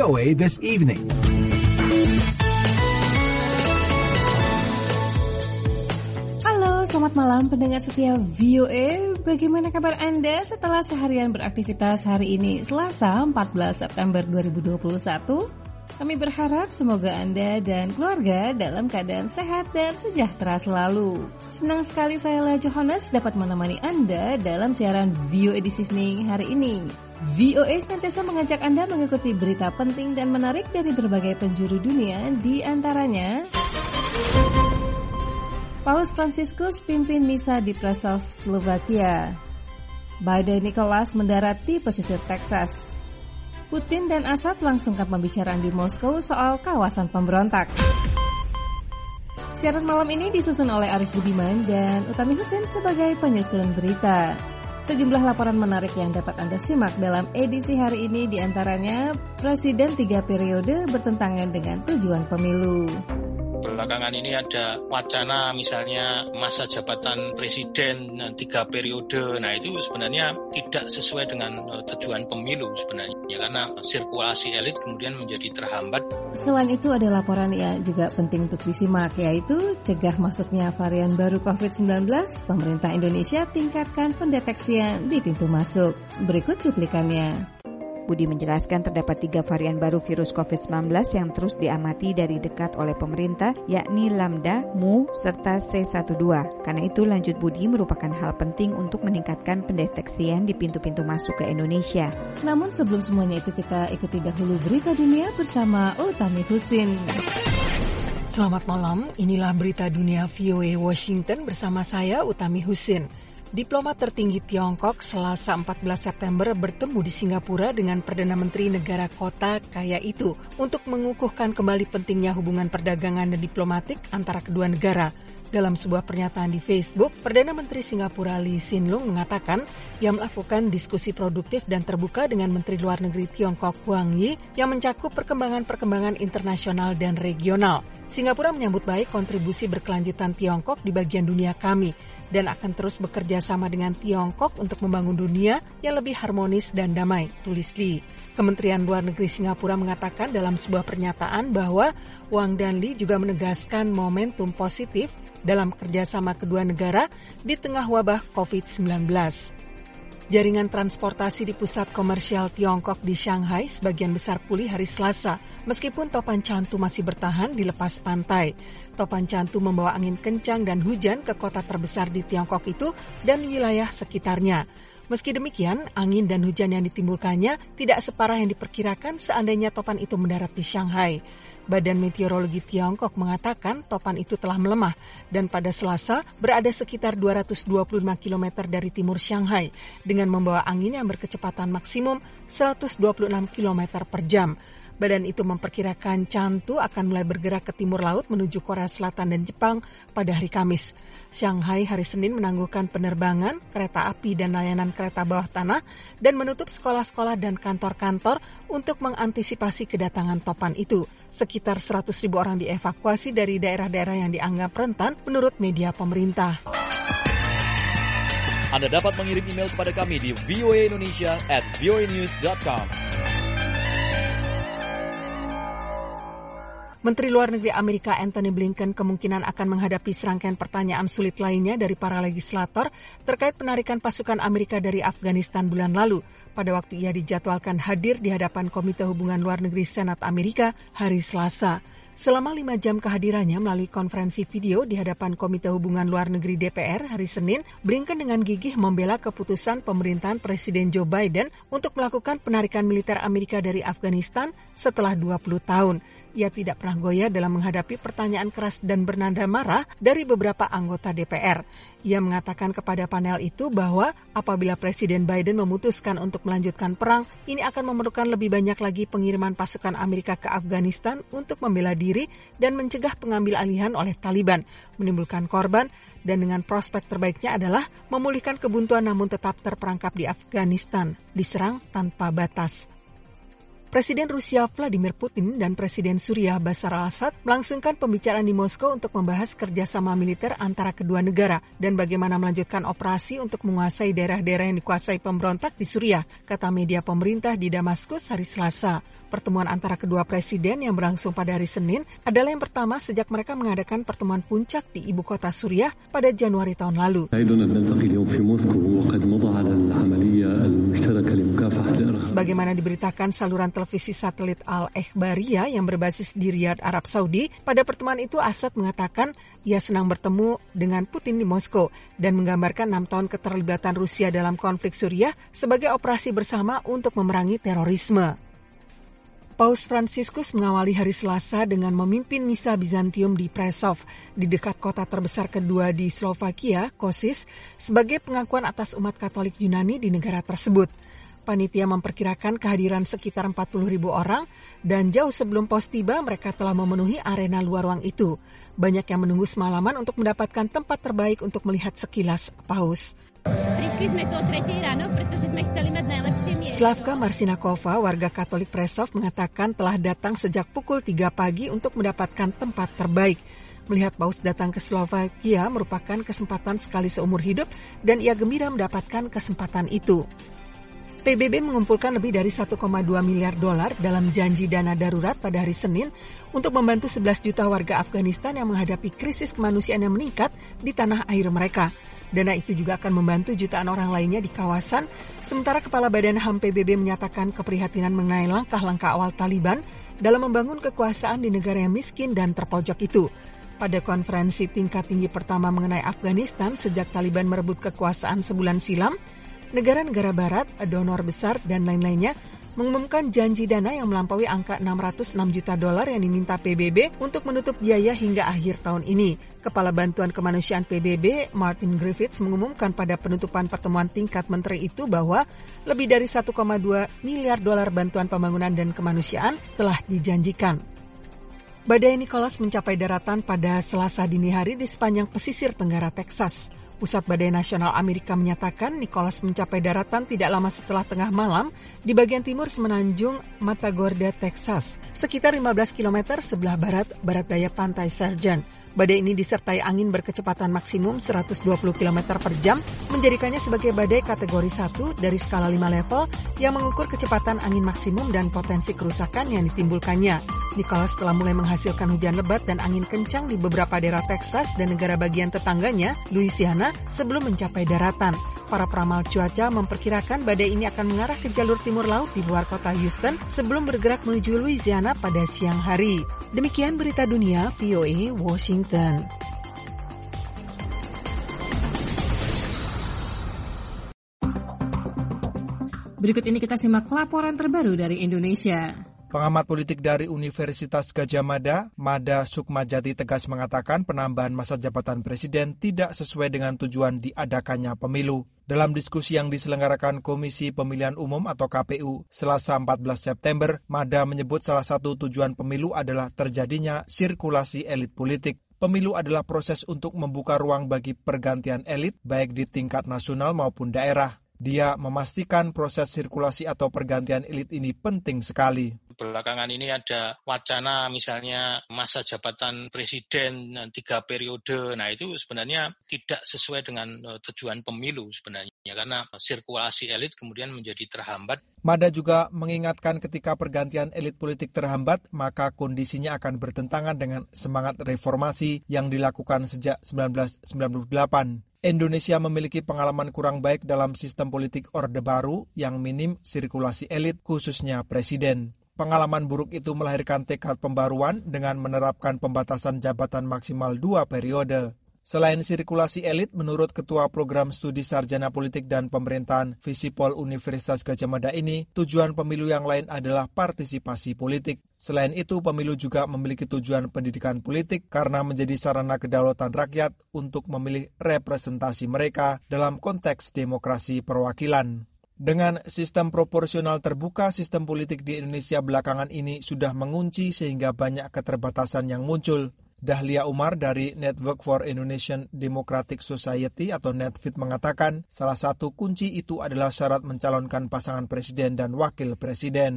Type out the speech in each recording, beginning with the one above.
VOA This Evening. Halo, selamat malam pendengar setia VOA. Bagaimana kabar Anda setelah seharian beraktivitas hari ini, Selasa 14 September 2021? Kami berharap semoga Anda dan keluarga dalam keadaan sehat dan sejahtera selalu. Senang sekali saya Lea Johannes dapat menemani Anda dalam siaran VOA This Evening hari ini. VOA senantiasa mengajak Anda mengikuti berita penting dan menarik dari berbagai penjuru dunia, di antaranya Paus Fransiskus pimpin misa di Prešov, Slovakia. Biden Nicholas mendarat di pesisir Texas. Putin dan Assad langsungkan pembicaraan di Moskow soal kawasan pemberontak. Siaran malam ini disusun oleh Arif Budiman dan Utami Husin sebagai penyusun berita. Sejumlah laporan menarik yang dapat Anda simak dalam edisi hari ini diantaranya Presiden 3 periode bertentangan dengan tujuan pemilu. Belakangan ini ada wacana misalnya masa jabatan presiden 3 periode. Nah itu sebenarnya tidak sesuai dengan tujuan pemilu sebenarnya. Karena sirkulasi elit kemudian menjadi terhambat. Selain itu ada laporan yang juga penting untuk disimak, yaitu cegah masuknya varian baru COVID-19. Pemerintah Indonesia tingkatkan pendeteksian di pintu masuk. Berikut cuplikannya. Budi menjelaskan terdapat 3 varian baru virus COVID-19 yang terus diamati dari dekat oleh pemerintah, yakni Lambda, Mu, serta C12. Karena itu, lanjut Budi, merupakan hal penting untuk meningkatkan pendeteksian di pintu-pintu masuk ke Indonesia. Namun sebelum semuanya itu kita ikuti dahulu berita dunia bersama Utami Husin. Selamat malam, inilah berita dunia VOA Washington bersama saya Utami Husin. Diplomat tertinggi Tiongkok Selasa 14 September bertemu di Singapura dengan Perdana Menteri negara kota kaya itu untuk mengukuhkan kembali pentingnya hubungan perdagangan dan diplomatik antara kedua negara. Dalam sebuah pernyataan di Facebook, Perdana Menteri Singapura Lee Hsien Loong mengatakan ia melakukan diskusi produktif dan terbuka dengan Menteri Luar Negeri Tiongkok Wang Yi yang mencakup perkembangan-perkembangan internasional dan regional. Singapura menyambut baik kontribusi berkelanjutan Tiongkok di bagian dunia kami dan akan terus bekerja sama dengan Tiongkok untuk membangun dunia yang lebih harmonis dan damai, tulis Lee. Kementerian Luar Negeri Singapura mengatakan dalam sebuah pernyataan bahwa Wang dan Lee juga menegaskan momentum positif dalam kerjasama kedua negara di tengah wabah COVID-19. Jaringan transportasi di pusat komersial Tiongkok di Shanghai sebagian besar pulih hari Selasa, meskipun topan Cantu masih bertahan di lepas pantai. Topan Cantu membawa angin kencang dan hujan ke kota terbesar di Tiongkok itu dan wilayah sekitarnya. Meski demikian, angin dan hujan yang ditimbulkannya tidak separah yang diperkirakan seandainya topan itu mendarat di Shanghai. Badan Meteorologi Tiongkok mengatakan topan itu telah melemah dan pada Selasa berada sekitar 225 km dari timur Shanghai dengan membawa angin yang berkecepatan maksimum 126 km per jam. Badan itu memperkirakan Cantu akan mulai bergerak ke timur laut menuju Korea Selatan dan Jepang pada hari Kamis. Shanghai hari Senin menangguhkan penerbangan, kereta api dan layanan kereta bawah tanah dan menutup sekolah-sekolah dan kantor-kantor untuk mengantisipasi kedatangan topan itu. Sekitar 100.000 orang dievakuasi dari daerah-daerah yang dianggap rentan menurut media pemerintah. Anda dapat mengirim email kepada kami di voaindonesia@voanews.com. Menteri Luar Negeri Amerika Antony Blinken kemungkinan akan menghadapi serangkaian pertanyaan sulit lainnya dari para legislator terkait penarikan pasukan Amerika dari Afghanistan bulan lalu, pada waktu ia dijadwalkan hadir di hadapan Komite Hubungan Luar Negeri Senat Amerika hari Selasa. Selama 5 jam kehadirannya melalui konferensi video di hadapan Komite Hubungan Luar Negeri DPR hari Senin, Blinken dengan gigih membela keputusan pemerintahan Presiden Joe Biden untuk melakukan penarikan militer Amerika dari Afghanistan setelah 20 tahun. Ia tidak pernah goyah dalam menghadapi pertanyaan keras dan bernada marah dari beberapa anggota DPR. Ia mengatakan kepada panel itu bahwa apabila Presiden Biden memutuskan untuk melanjutkan perang, ini akan memerlukan lebih banyak lagi pengiriman pasukan Amerika ke Afghanistan untuk membela diri dan mencegah pengambil alihan oleh Taliban, menimbulkan korban, dan dengan prospek terbaiknya adalah memulihkan kebuntuan namun tetap terperangkap di Afghanistan, diserang tanpa batas. Presiden Rusia Vladimir Putin dan Presiden Suriah Bashar al-Assad melangsungkan pembicaraan di Moskow untuk membahas kerjasama militer antara kedua negara dan bagaimana melanjutkan operasi untuk menguasai daerah-daerah yang dikuasai pemberontak di Suriah, kata media pemerintah di Damaskus hari Selasa. Pertemuan antara kedua presiden yang berlangsung pada hari Senin adalah yang pertama sejak mereka mengadakan pertemuan puncak di ibu kota Suriah pada Januari tahun lalu. Sebagaimana diberitakan saluran televisi satelit Al-Ikhbariyah yang berbasis di Riyadh, Arab Saudi, pada pertemuan itu Assad mengatakan ia senang bertemu dengan Putin di Moskow dan menggambarkan 6 tahun keterlibatan Rusia dalam konflik Suriah sebagai operasi bersama untuk memerangi terorisme. Paus Fransiskus mengawali hari Selasa dengan memimpin misa Bizantium di Prešov, di dekat kota terbesar kedua di Slovakia, Košice, sebagai pengakuan atas umat Katolik Yunani di negara tersebut. Panitia memperkirakan kehadiran sekitar 40.000 orang dan jauh sebelum paus tiba mereka telah memenuhi arena luar ruang itu. Banyak yang menunggu semalaman untuk mendapatkan tempat terbaik untuk melihat sekilas paus. Slavka Marcinakova, warga Katolik Prešov, mengatakan telah datang sejak pukul 3 pagi untuk mendapatkan tempat terbaik. Melihat paus datang ke Slovakia merupakan kesempatan sekali seumur hidup dan ia gembira mendapatkan kesempatan itu. PBB mengumpulkan lebih dari 1,2 miliar dolar dalam janji dana darurat pada hari Senin untuk membantu 11 juta warga Afghanistan yang menghadapi krisis kemanusiaan yang meningkat di tanah air mereka. Dana itu juga akan membantu jutaan orang lainnya di kawasan, sementara Kepala Badan HAM PBB menyatakan keprihatinan mengenai langkah-langkah awal Taliban dalam membangun kekuasaan di negara yang miskin dan terpojok itu. Pada konferensi tingkat tinggi pertama mengenai Afghanistan sejak Taliban merebut kekuasaan sebulan silam, negara-negara barat, donor besar, dan lain-lainnya mengumumkan janji dana yang melampaui angka 606 juta dolar yang diminta PBB untuk menutup biaya hingga akhir tahun ini. Kepala Bantuan Kemanusiaan PBB, Martin Griffiths, mengumumkan pada penutupan pertemuan tingkat menteri itu bahwa lebih dari 1,2 miliar dolar bantuan pembangunan dan kemanusiaan telah dijanjikan. Badai Nicholas mencapai daratan pada Selasa dini hari di sepanjang pesisir tenggara Texas. Pusat Badai Nasional Amerika menyatakan Nicholas mencapai daratan tidak lama setelah tengah malam di bagian timur semenanjung Matagorda, Texas, sekitar 15 km sebelah barat daya pantai Sargent. Badai ini disertai angin berkecepatan maksimum 120 km per jam, menjadikannya sebagai badai kategori 1 dari skala 5 level yang mengukur kecepatan angin maksimum dan potensi kerusakan yang ditimbulkannya. Nicholas telah mulai menghasilkan hujan lebat dan angin kencang di beberapa daerah Texas dan negara bagian tetangganya, Louisiana, sebelum mencapai daratan. Para peramal cuaca memperkirakan badai ini akan mengarah ke jalur timur laut di luar kota Houston sebelum bergerak menuju Louisiana pada siang hari. Demikian berita dunia VOA Washington. Berikut ini kita simak laporan terbaru dari Indonesia. Pengamat politik dari Universitas Gadjah Mada, Mada Sukmajati tegas mengatakan penambahan masa jabatan presiden tidak sesuai dengan tujuan diadakannya pemilu. Dalam diskusi yang diselenggarakan Komisi Pemilihan Umum atau KPU Selasa 14 September, Mada menyebut salah satu tujuan pemilu adalah terjadinya sirkulasi elit politik. Pemilu adalah proses untuk membuka ruang bagi pergantian elit baik di tingkat nasional maupun daerah. Dia memastikan proses sirkulasi atau pergantian elit ini penting sekali. Belakangan ini ada wacana misalnya masa jabatan presiden 3 periode. Nah itu sebenarnya tidak sesuai dengan tujuan pemilu sebenarnya. Karena sirkulasi elit kemudian menjadi terhambat. Mada juga mengingatkan ketika pergantian elit politik terhambat, maka kondisinya akan bertentangan dengan semangat reformasi yang dilakukan sejak 1998. Indonesia memiliki pengalaman kurang baik dalam sistem politik Orde Baru yang minim sirkulasi elit, khususnya presiden. Pengalaman buruk itu melahirkan tekad pembaruan dengan menerapkan pembatasan jabatan maksimal 2 periode. Selain sirkulasi elit, menurut Ketua Program Studi Sarjana Politik dan Pemerintahan Visipol Universitas Gadjah Mada ini, tujuan pemilu yang lain adalah partisipasi politik. Selain itu, pemilu juga memiliki tujuan pendidikan politik karena menjadi sarana kedaulatan rakyat untuk memilih representasi mereka dalam konteks demokrasi perwakilan. Dengan sistem proporsional terbuka, sistem politik di Indonesia belakangan ini sudah mengunci sehingga banyak keterbatasan yang muncul. Dahlia Umar dari Network for Indonesian Democratic Society atau NEDFID mengatakan salah satu kunci itu adalah syarat mencalonkan pasangan presiden dan wakil presiden.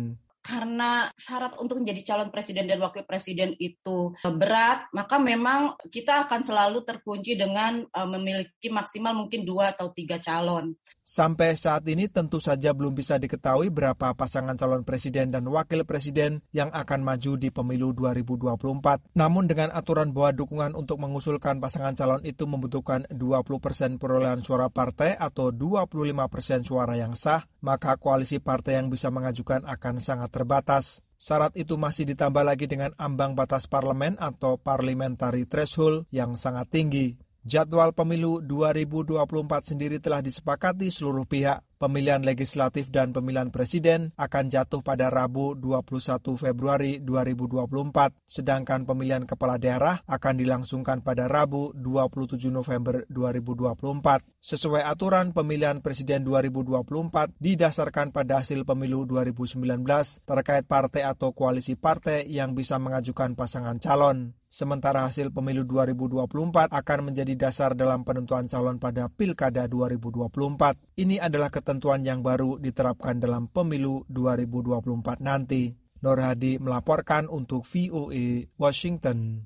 karena syarat untuk menjadi calon presiden dan wakil presiden itu berat, maka memang kita akan selalu terkunci dengan memiliki maksimal mungkin 2 atau 3 calon. Sampai saat ini tentu saja belum bisa diketahui berapa pasangan calon presiden dan wakil presiden yang akan maju di pemilu 2024. Namun dengan aturan bahwa dukungan untuk mengusulkan pasangan calon itu membutuhkan 20% perolehan suara partai atau 25% suara yang sah, maka koalisi partai yang bisa mengajukan akan sangat terbatas. Syarat itu masih ditambah lagi dengan ambang batas parlemen atau parliamentary threshold yang sangat tinggi. Jadwal pemilu 2024 sendiri telah disepakati seluruh pihak. Pemilihan legislatif dan pemilihan presiden akan jatuh pada Rabu 21 Februari 2024, sedangkan pemilihan kepala daerah akan dilangsungkan pada Rabu 27 November 2024. Sesuai aturan, pemilihan presiden 2024 didasarkan pada hasil pemilu 2019 terkait partai atau koalisi partai yang bisa mengajukan pasangan calon. Sementara hasil pemilu 2024 akan menjadi dasar dalam penentuan calon pada Pilkada 2024. Ini adalah ketentuan yang baru diterapkan dalam pemilu 2024 nanti. Nur Hadi melaporkan untuk VOA Washington.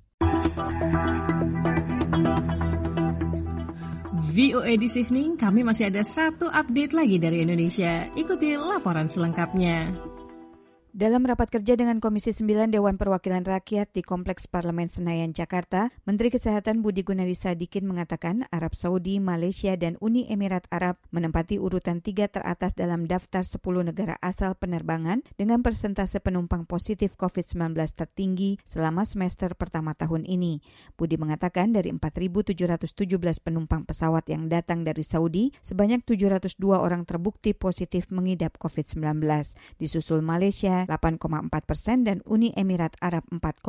VOA This Evening, kami masih ada satu update lagi dari Indonesia. Ikuti laporan selengkapnya. Dalam rapat kerja dengan Komisi 9 Dewan Perwakilan Rakyat di Kompleks Parlemen Senayan, Jakarta, Menteri Kesehatan Budi Gunadi Sadikin mengatakan Arab Saudi, Malaysia, dan Uni Emirat Arab menempati urutan 3 teratas dalam daftar 10 negara asal penerbangan dengan persentase penumpang positif COVID-19 tertinggi selama semester pertama tahun ini. Budi mengatakan dari 4.717 penumpang pesawat yang datang dari Saudi, sebanyak 702 orang terbukti positif mengidap COVID-19. Disusul Malaysia 8,4% dan Uni Emirat Arab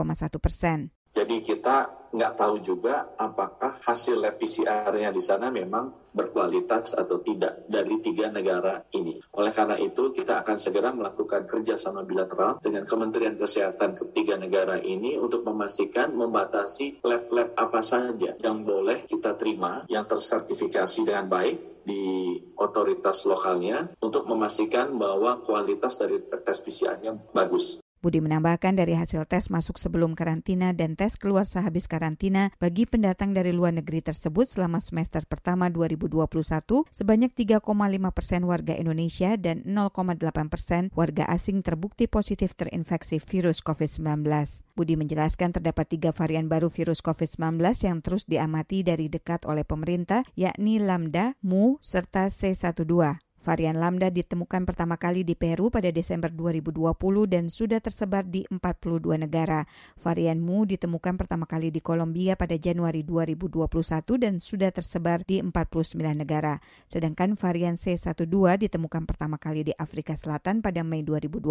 4,1%. Jadi kita nggak tahu juga apakah hasil lab PCR-nya di sana memang berkualitas atau tidak dari 3 negara ini. Oleh karena itu kita akan segera melakukan kerjasama bilateral dengan Kementerian Kesehatan ketiga negara ini untuk memastikan membatasi lab-lab apa saja yang boleh kita terima, yang tersertifikasi dengan baik di otoritas lokalnya untuk memastikan bahwa kualitas dari tes PCR-nya bagus. Budi menambahkan dari hasil tes masuk sebelum karantina dan tes keluar sehabis karantina bagi pendatang dari luar negeri tersebut selama semester pertama 2021, sebanyak 3,5% warga Indonesia dan 0,8% warga asing terbukti positif terinfeksi virus COVID-19. Budi menjelaskan terdapat 3 varian baru virus COVID-19 yang terus diamati dari dekat oleh pemerintah, yakni Lambda, Mu, serta C12. Varian Lambda ditemukan pertama kali di Peru pada Desember 2020 dan sudah tersebar di 42 negara. Varian Mu ditemukan pertama kali di Kolombia pada Januari 2021 dan sudah tersebar di 49 negara. Sedangkan varian C12 ditemukan pertama kali di Afrika Selatan pada Mei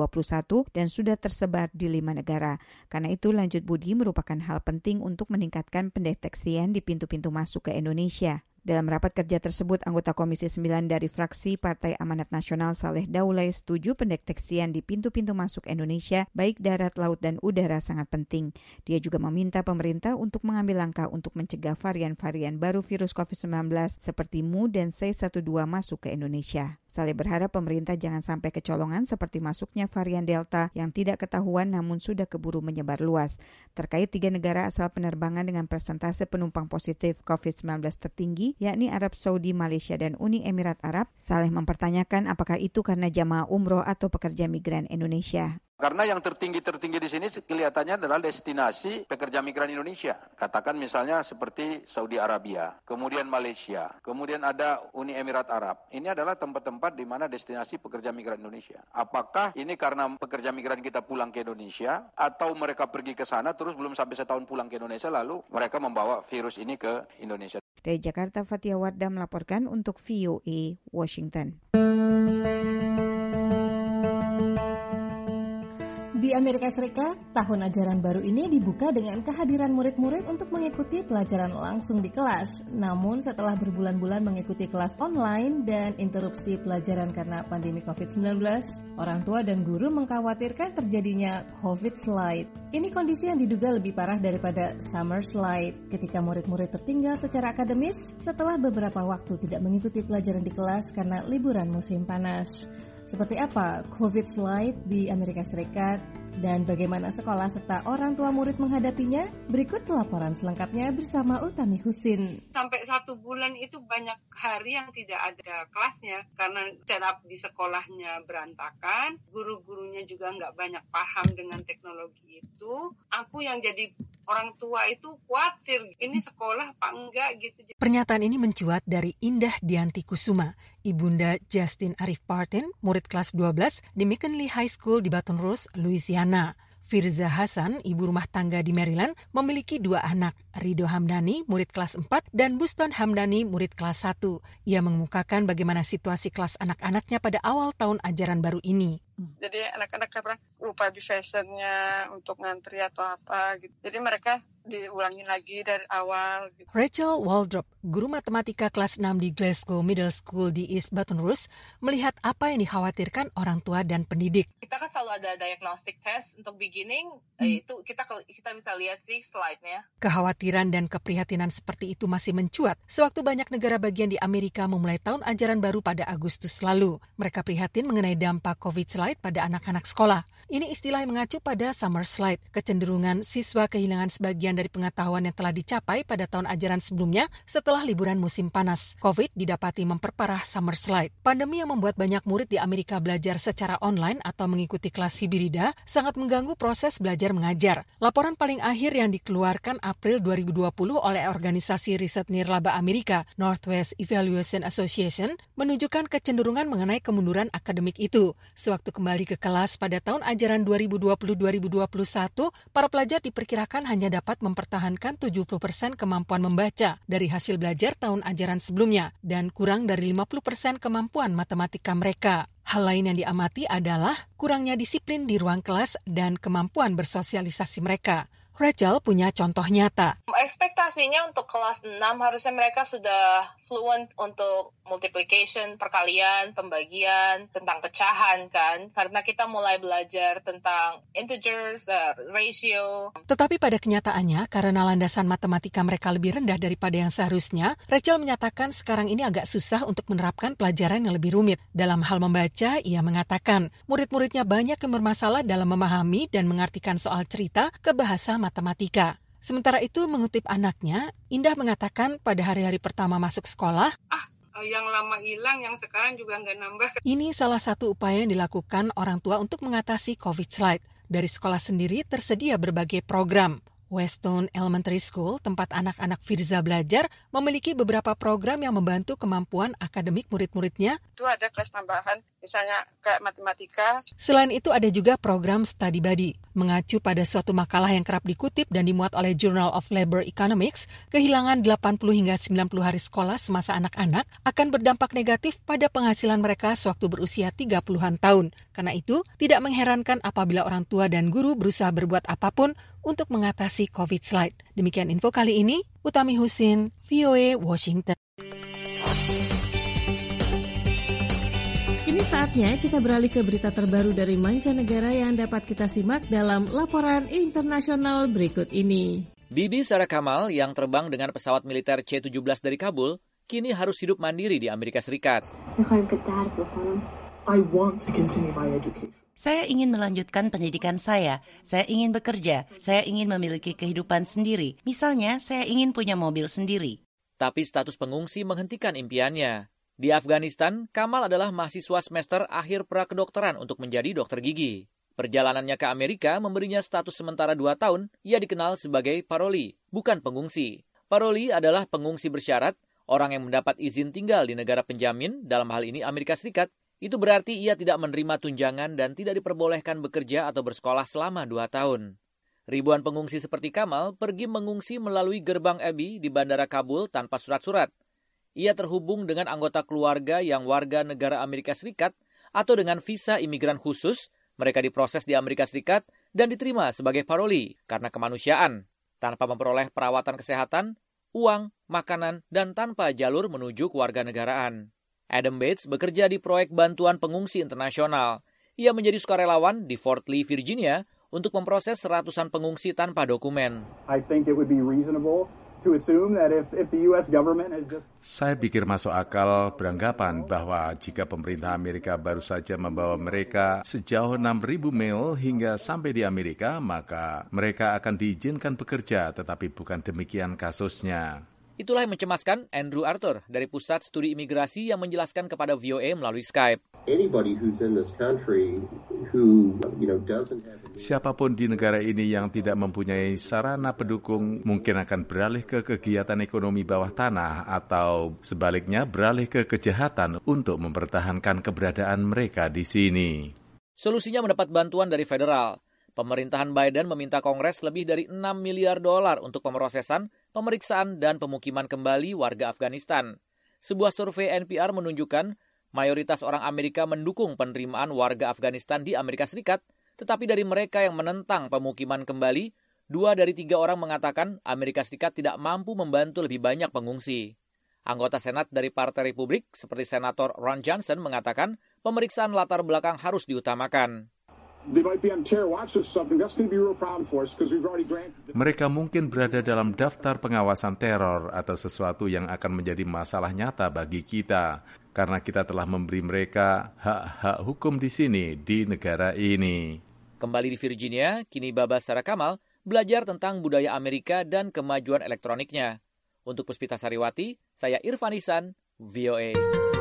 2021 dan sudah tersebar di 5 negara. Karena itu, lanjut Budi, merupakan hal penting untuk meningkatkan pendeteksian di pintu-pintu masuk ke Indonesia. Dalam rapat kerja tersebut, anggota Komisi 9 dari fraksi Partai Amanat Nasional Saleh Daulay setuju pendeteksian di pintu-pintu masuk Indonesia, baik darat, laut, dan udara sangat penting. Dia juga meminta pemerintah untuk mengambil langkah untuk mencegah varian-varian baru virus COVID-19 seperti Mu dan C12 masuk ke Indonesia. Saleh berharap pemerintah jangan sampai kecolongan seperti masuknya varian Delta yang tidak ketahuan namun sudah keburu menyebar luas. Terkait 3 negara asal penerbangan dengan persentase penumpang positif COVID-19 tertinggi, yakni Arab Saudi, Malaysia, dan Uni Emirat Arab, Saleh mempertanyakan apakah itu karena jamaah umroh atau pekerja migran Indonesia. Karena yang tertinggi di sini kelihatannya adalah destinasi pekerja migran Indonesia. Katakan misalnya seperti Saudi Arabia, kemudian Malaysia, kemudian ada Uni Emirat Arab. Ini adalah tempat-tempat di mana destinasi pekerja migran Indonesia. Apakah ini karena pekerja migran kita pulang ke Indonesia atau mereka pergi ke sana terus belum sampai setahun pulang ke Indonesia lalu mereka membawa virus ini ke Indonesia? Dari Jakarta, Fatia Wardah melaporkan untuk VOA Washington. Di Amerika Serikat, tahun ajaran baru ini dibuka dengan kehadiran murid-murid untuk mengikuti pelajaran langsung di kelas. Namun setelah berbulan-bulan mengikuti kelas online dan interupsi pelajaran karena pandemi COVID-19, orang tua dan guru mengkhawatirkan terjadinya COVID slide. Ini kondisi yang diduga lebih parah daripada summer slide, ketika murid-murid tertinggal secara akademis setelah beberapa waktu tidak mengikuti pelajaran di kelas karena liburan musim panas. Seperti apa COVID slide di Amerika Serikat dan bagaimana sekolah serta orang tua murid menghadapinya? Berikut laporan selengkapnya bersama Utami Husin. Sampai 1 bulan itu banyak hari yang tidak ada kelasnya karena setup di sekolahnya berantakan, guru-gurunya juga nggak banyak paham dengan teknologi itu. Aku yang jadi orang tua itu khawatir, ini sekolah apa enggak gitu. Pernyataan ini mencuat dari Indah Dianti Kusuma, ibunda Justin Arif Partin, murid kelas 12 di McKinley High School di Baton Rouge, Louisiana. Firza Hasan, ibu rumah tangga di Maryland, memiliki 2 anak, Rido Hamdani, murid kelas 4, dan Buston Hamdani, murid kelas 1. Ia mengemukakan bagaimana situasi kelas anak-anaknya pada awal tahun ajaran baru ini. Jadi anak-anak karena lupa di fashionnya untuk ngantri atau apa gitu. Jadi mereka diulangi lagi dari awal. Gitu. Rachel Waldrop, guru matematika kelas 6 di Glasgow Middle School di East Baton Rouge, melihat apa yang dikhawatirkan orang tua dan pendidik. Kita kan selalu ada diagnostic test untuk beginning, itu kita bisa lihat sih slide-nya. Kekhawatiran dan keprihatinan seperti itu masih mencuat sewaktu banyak negara bagian di Amerika memulai tahun ajaran baru pada Agustus lalu. Mereka prihatin mengenai dampak COVID slide pada anak-anak sekolah. Ini istilah yang mengacu pada summer slide, kecenderungan siswa kehilangan sebagian dari pengetahuan yang telah dicapai pada tahun ajaran sebelumnya setelah liburan musim panas. COVID didapati memperparah summer slide. Pandemi yang membuat banyak murid di Amerika belajar secara online atau mengikuti kelas hibrida sangat mengganggu proses belajar mengajar. Laporan paling akhir yang dikeluarkan April 2020 oleh organisasi riset nirlaba Amerika, Northwest Evaluation Association, menunjukkan kecenderungan mengenai kemunduran akademik itu. Sewaktu kembali ke kelas pada tahun ajaran 2020-2021, para pelajar diperkirakan hanya dapat mempertahankan 70% kemampuan membaca dari hasil belajar tahun ajaran sebelumnya dan kurang dari 50% kemampuan matematika mereka. Hal lain yang diamati adalah kurangnya disiplin di ruang kelas dan kemampuan bersosialisasi mereka. Rachel punya contoh nyata. Ekspektasinya untuk kelas 6 harusnya mereka sudah fluent untuk multiplication, perkalian, pembagian, tentang pecahan kan. Karena kita mulai belajar tentang integers, ratio. Tetapi pada kenyataannya, karena landasan matematika mereka lebih rendah daripada yang seharusnya, Rachel menyatakan sekarang ini agak susah untuk menerapkan pelajaran yang lebih rumit. Dalam hal membaca, ia mengatakan murid-muridnya banyak yang bermasalah dalam memahami dan mengartikan soal cerita ke bahasa matematika. Sementara itu, mengutip anaknya, Indah mengatakan pada hari-hari pertama masuk sekolah, yang lama hilang, yang sekarang juga nggak nambah. Ini salah satu upaya yang dilakukan orang tua untuk mengatasi COVID slide. Dari sekolah sendiri tersedia berbagai program. Weston Elementary School, tempat anak-anak Firza belajar, memiliki beberapa program yang membantu kemampuan akademik murid-muridnya. Itu ada kelas tambahan, misalnya kayak matematika. Selain itu ada juga program Study Buddy. Mengacu pada suatu makalah yang kerap dikutip dan dimuat oleh Journal of Labor Economics, kehilangan 80 hingga 90 hari sekolah semasa anak-anak akan berdampak negatif pada penghasilan mereka sewaktu berusia 30-an tahun. Karena itu, tidak mengherankan apabila orang tua dan guru berusaha berbuat apapun untuk mengatasi COVID slide. Demikian info kali ini, Utami Husin, VOA Washington. Kini saatnya kita beralih ke berita terbaru dari mancanegara yang dapat kita simak dalam laporan internasional berikut ini. Bibi Sarah Kamal yang terbang dengan pesawat militer C-17 dari Kabul, kini harus hidup mandiri di Amerika Serikat. I want to continue my education. Saya ingin melanjutkan pendidikan saya ingin bekerja, saya ingin memiliki kehidupan sendiri. Misalnya, saya ingin punya mobil sendiri. Tapi status pengungsi menghentikan impiannya. Di Afghanistan, Kamal adalah mahasiswa semester akhir prakedokteran untuk menjadi dokter gigi. Perjalanannya ke Amerika memberinya status sementara 2 tahun, ia dikenal sebagai paroli, bukan pengungsi. Paroli adalah pengungsi bersyarat, orang yang mendapat izin tinggal di negara penjamin, dalam hal ini Amerika Serikat. Itu berarti ia tidak menerima tunjangan dan tidak diperbolehkan bekerja atau bersekolah selama 2 tahun. Ribuan pengungsi seperti Kamal pergi mengungsi melalui gerbang Abbey di Bandara Kabul tanpa surat-surat. Ia terhubung dengan anggota keluarga yang warga negara Amerika Serikat atau dengan visa imigran khusus. Mereka diproses di Amerika Serikat dan diterima sebagai paroli karena kemanusiaan, tanpa memperoleh perawatan kesehatan, uang, makanan, dan tanpa jalur menuju kewarganegaraan. Adam Bates bekerja di proyek bantuan pengungsi internasional. Ia menjadi sukarelawan di Fort Lee, Virginia, untuk memproses ratusan pengungsi tanpa dokumen. I think it would be reasonable Saya pikir masuk akal beranggapan bahwa jika pemerintah Amerika baru saja membawa mereka sejauh 6.000 mil hingga sampai di Amerika, maka mereka akan diizinkan bekerja, tetapi bukan demikian kasusnya. Itulah yang mencemaskan Andrew Arthur dari Pusat Studi Imigrasi yang menjelaskan kepada VOA melalui Skype. Siapapun di negara ini yang tidak mempunyai sarana pendukung mungkin akan beralih ke kegiatan ekonomi bawah tanah atau sebaliknya beralih ke kejahatan untuk mempertahankan keberadaan mereka di sini. Solusinya mendapat bantuan dari federal. Pemerintahan Biden meminta Kongres lebih dari $6 miliar untuk pemrosesan, pemeriksaan, dan pemukiman kembali warga Afghanistan. Sebuah survei NPR menunjukkan mayoritas orang Amerika mendukung penerimaan warga Afghanistan di Amerika Serikat, tetapi dari mereka yang menentang pemukiman kembali, 2 dari 3 orang mengatakan Amerika Serikat tidak mampu membantu lebih banyak pengungsi. Anggota Senat dari Partai Republik, seperti Senator Ron Johnson, mengatakan pemeriksaan latar belakang harus diutamakan. Mereka mungkin berada dalam daftar pengawasan teror atau sesuatu yang akan menjadi masalah nyata bagi kita, karena kita telah memberi mereka hak-hak hukum di sini, di negara ini. Kembali di Virginia, kini Baba Sarah Kamal belajar tentang budaya Amerika dan kemajuan elektroniknya. Untuk Puspita Sariwati, saya Irfan Ihsan, VOA.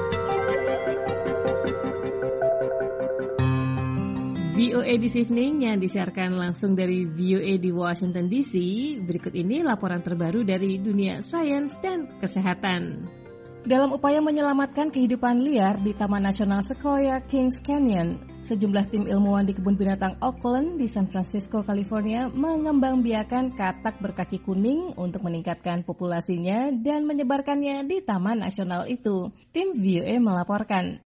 VOA This Evening yang disiarkan langsung dari VOA di Washington DC. Berikut ini laporan terbaru dari dunia sains dan kesehatan. Dalam upaya menyelamatkan kehidupan liar di Taman Nasional Sequoia Kings Canyon, sejumlah tim ilmuwan di Kebun Binatang Oakland di San Francisco, California mengembangbiakan katak berkaki kuning untuk meningkatkan populasinya dan menyebarkannya di Taman Nasional itu. Tim VOA melaporkan.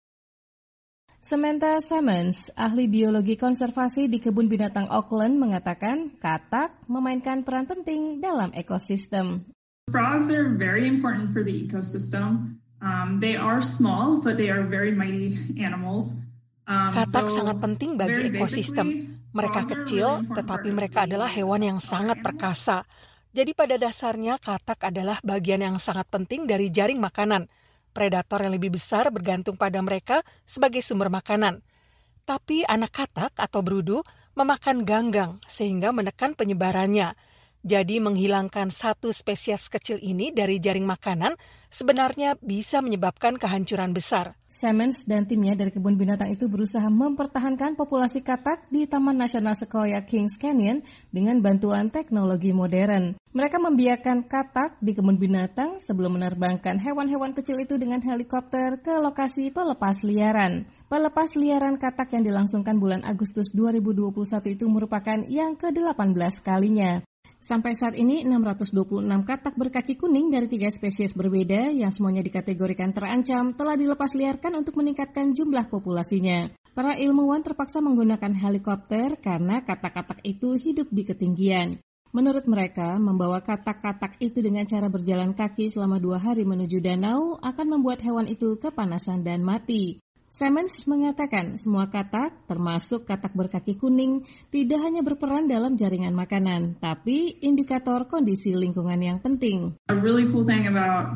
Samantha Simmons, ahli biologi konservasi di Kebun Binatang Oakland, mengatakan katak memainkan peran penting dalam ekosistem. Frogs are very important for the ecosystem. They are small, but they are very mighty animals. Katak sangat penting bagi ekosistem. Mereka kecil, tetapi mereka adalah hewan yang sangat perkasa. Jadi pada dasarnya katak adalah bagian yang sangat penting dari jaring makanan. Predator yang lebih besar bergantung pada mereka sebagai sumber makanan. Tapi anak katak atau berudu memakan ganggang sehingga menekan penyebarannya. Jadi menghilangkan satu spesies kecil ini dari jaring makanan sebenarnya bisa menyebabkan kehancuran besar. Simmons dan timnya dari Kebun Binatang itu berusaha mempertahankan populasi katak di Taman Nasional Sequoia Kings Canyon dengan bantuan teknologi modern. Mereka membiarkan katak di kebun binatang sebelum menerbangkan hewan-hewan kecil itu dengan helikopter ke lokasi pelepas liaran. Pelepas liaran katak yang dilangsungkan bulan Agustus 2021 itu merupakan yang ke-18 kalinya. Sampai saat ini, 626 katak berkaki kuning dari 3 spesies berbeda yang semuanya dikategorikan terancam telah dilepas liarkan untuk meningkatkan jumlah populasinya. Para ilmuwan terpaksa menggunakan helikopter karena katak-katak itu hidup di ketinggian. Menurut mereka, membawa katak-katak itu dengan cara berjalan kaki selama 2 hari menuju danau akan membuat hewan itu kepanasan dan mati. Simmons mengatakan semua katak, termasuk katak berkaki kuning, tidak hanya berperan dalam jaringan makanan, tapi indikator kondisi lingkungan yang penting. A really cool thing about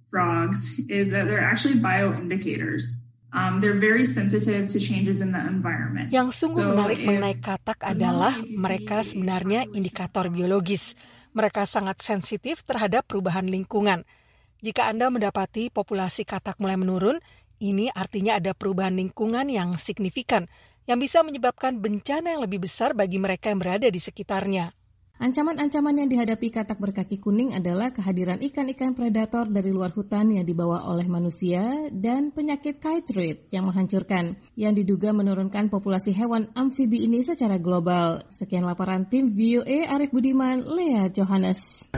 frogs is that they're actually bioindicators. They're very sensitive to changes in the environment. Yang sungguh menarik mengenai katak adalah mereka sebenarnya indikator biologis. Mereka sangat sensitif terhadap perubahan lingkungan. Jika Anda mendapati populasi katak mulai menurun, ini artinya ada perubahan lingkungan yang signifikan yang bisa menyebabkan bencana yang lebih besar bagi mereka yang berada di sekitarnya. Ancaman-ancaman yang dihadapi katak berkaki kuning adalah kehadiran ikan-ikan predator dari luar hutan yang dibawa oleh manusia dan penyakit chytrid yang menghancurkan, yang diduga menurunkan populasi hewan amfibi ini secara global. Sekian laporan tim VOA Arif Budiman, Lea Johannes.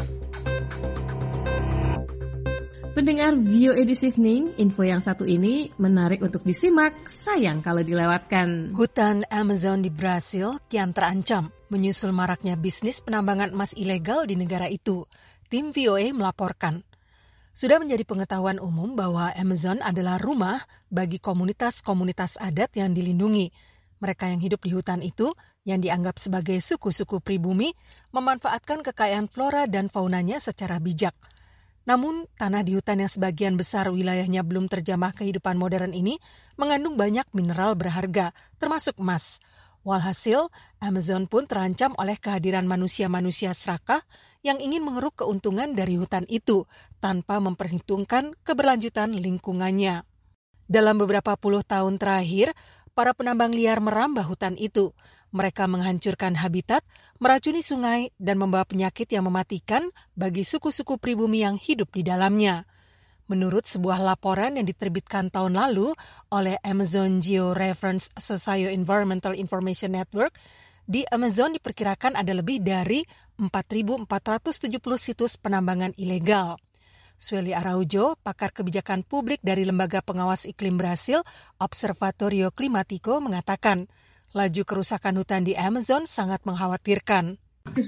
Pendengar VOA This Evening, info yang satu ini menarik untuk disimak, sayang kalau dilewatkan. Hutan Amazon di Brasil kian terancam menyusul maraknya bisnis penambangan emas ilegal di negara itu. Tim VOA melaporkan. Sudah menjadi pengetahuan umum bahwa Amazon adalah rumah bagi komunitas-komunitas adat yang dilindungi. Mereka yang hidup di hutan itu, yang dianggap sebagai suku-suku pribumi, memanfaatkan kekayaan flora dan faunanya secara bijak. Namun, tanah di hutan yang sebagian besar wilayahnya belum terjamah kehidupan modern ini mengandung banyak mineral berharga, termasuk emas. Walhasil, Amazon pun terancam oleh kehadiran manusia-manusia serakah yang ingin mengeruk keuntungan dari hutan itu tanpa memperhitungkan keberlanjutan lingkungannya. Dalam beberapa puluh tahun terakhir, para penambang liar merambah hutan itu. Mereka menghancurkan habitat, meracuni sungai, dan membawa penyakit yang mematikan bagi suku-suku pribumi yang hidup di dalamnya. Menurut sebuah laporan yang diterbitkan tahun lalu oleh Amazon Georeference Socio-Environmental Information Network, di Amazon diperkirakan ada lebih dari 4.470 situs penambangan ilegal. Sueli Araujo, pakar kebijakan publik dari Lembaga Pengawas Iklim Brasil, Observatorio Climatico, mengatakan, laju kerusakan hutan di Amazon sangat mengkhawatirkan.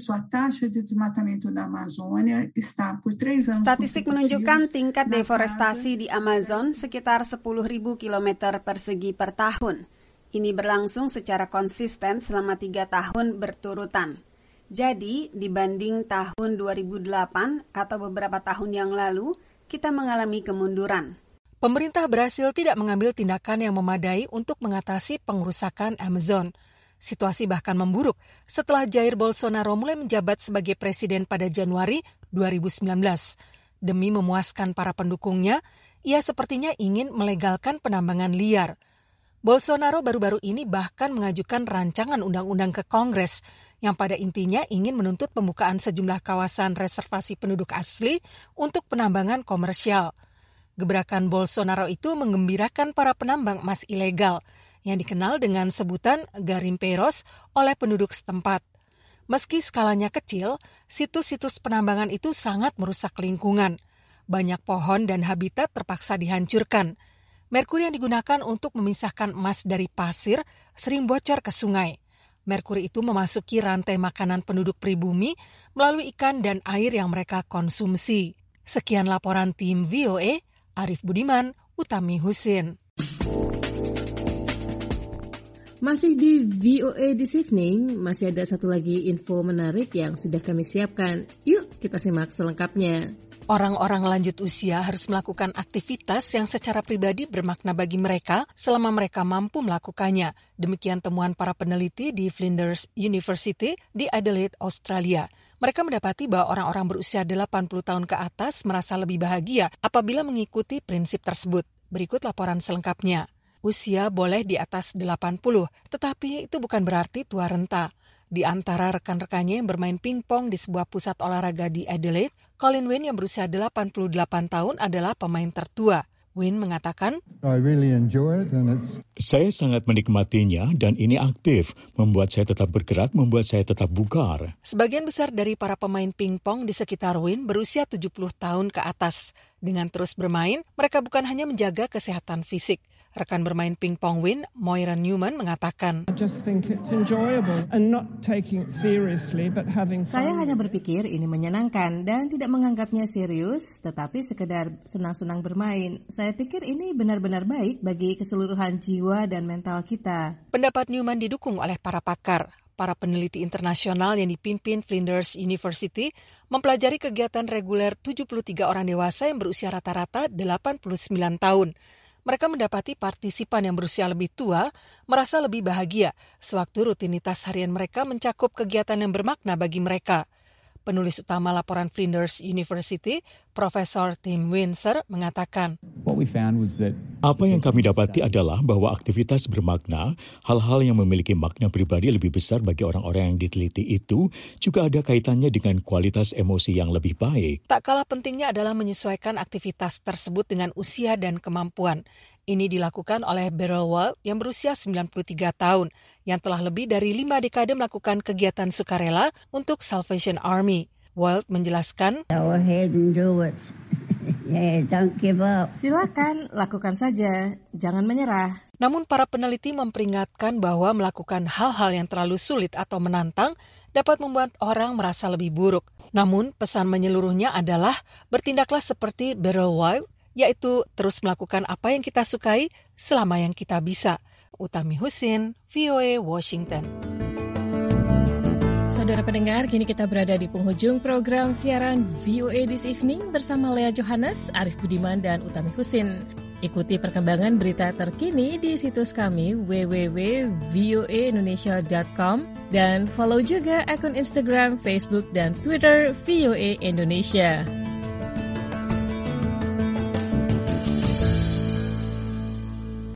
Statistik menunjukkan tingkat deforestasi di Amazon sekitar 10.000 km persegi per tahun. Ini berlangsung secara konsisten selama 3 tahun berturutan. Jadi, dibanding tahun 2008 atau beberapa tahun yang lalu, kita mengalami kemunduran. Pemerintah Brasil tidak mengambil tindakan yang memadai untuk mengatasi pengerusakan Amazon. Situasi bahkan memburuk setelah Jair Bolsonaro mulai menjabat sebagai presiden pada Januari 2019. Demi memuaskan para pendukungnya, ia sepertinya ingin melegalkan penambangan liar. Bolsonaro baru-baru ini bahkan mengajukan rancangan undang-undang ke Kongres yang pada intinya ingin menuntut pembukaan sejumlah kawasan reservasi penduduk asli untuk penambangan komersial. Gebrakan Bolsonaro itu menggembirakan para penambang emas ilegal yang dikenal dengan sebutan garimpeiros oleh penduduk setempat. Meski skalanya kecil, situs-situs penambangan itu sangat merusak lingkungan. Banyak pohon dan habitat terpaksa dihancurkan. Merkuri yang digunakan untuk memisahkan emas dari pasir sering bocor ke sungai. Merkuri itu memasuki rantai makanan penduduk pribumi melalui ikan dan air yang mereka konsumsi. Sekian laporan tim VOA, Arif Budiman, Utami Husin. Masih di VOA This Evening, masih ada satu lagi info menarik yang sudah kami siapkan. Yuk kita simak selengkapnya. Orang-orang lanjut usia harus melakukan aktivitas yang secara pribadi bermakna bagi mereka selama mereka mampu melakukannya. Demikian temuan para peneliti di Flinders University di Adelaide, Australia. Mereka mendapati bahwa orang-orang berusia 80 tahun ke atas merasa lebih bahagia apabila mengikuti prinsip tersebut. Berikut laporan selengkapnya. Usia boleh di atas 80, tetapi itu bukan berarti tua renta. Di antara rekan-rekannya yang bermain pingpong di sebuah pusat olahraga di Adelaide, Colin Wynne yang berusia 88 tahun adalah pemain tertua. Wynne mengatakan, Saya sangat menikmatinya dan ini aktif, membuat saya tetap bergerak, membuat saya tetap bugar. Sebagian besar dari para pemain pingpong di sekitar Wynne berusia 70 tahun ke atas. Dengan terus bermain, mereka bukan hanya menjaga kesehatan fisik. Rekan bermain pingpong Wynne, Moira Newman, mengatakan, Saya hanya berpikir ini menyenangkan dan tidak menganggapnya serius, tetapi sekedar senang-senang bermain. Saya pikir ini benar-benar baik bagi keseluruhan jiwa dan mental kita. Pendapat Newman didukung oleh para pakar. Para peneliti internasional yang dipimpin Flinders University mempelajari kegiatan reguler 73 orang dewasa yang berusia rata-rata 89 tahun. Mereka mendapati partisipan yang berusia lebih tua merasa lebih bahagia sewaktu rutinitas harian mereka mencakup kegiatan yang bermakna bagi mereka. Penulis utama laporan Flinders University, Profesor Tim Windsor, mengatakan, Apa yang kami dapati adalah bahwa aktivitas bermakna, hal-hal yang memiliki makna pribadi lebih besar bagi orang-orang yang diteliti itu, juga ada kaitannya dengan kualitas emosi yang lebih baik. Tak kalah pentingnya adalah menyesuaikan aktivitas tersebut dengan usia dan kemampuan. Ini dilakukan oleh Beryl Wald yang berusia 93 tahun, yang telah lebih dari 5 dekade melakukan kegiatan sukarela untuk Salvation Army. Wald menjelaskan, Go ahead and do it. Yeah, don't give up. Silakan, lakukan saja. Jangan menyerah. Namun para peneliti memperingatkan bahwa melakukan hal-hal yang terlalu sulit atau menantang dapat membuat orang merasa lebih buruk. Namun pesan menyeluruhnya adalah bertindaklah seperti Beryl Wald, yaitu terus melakukan apa yang kita sukai selama yang kita bisa. Utami Husin, VOA Washington. Saudara pendengar, kini kita berada di penghujung program siaran VOA This Evening bersama Lea Johannes, Arif Budiman, dan Utami Husin. Ikuti perkembangan berita terkini di situs kami www.voaindonesia.com dan follow juga akun Instagram, Facebook, dan Twitter VOA Indonesia.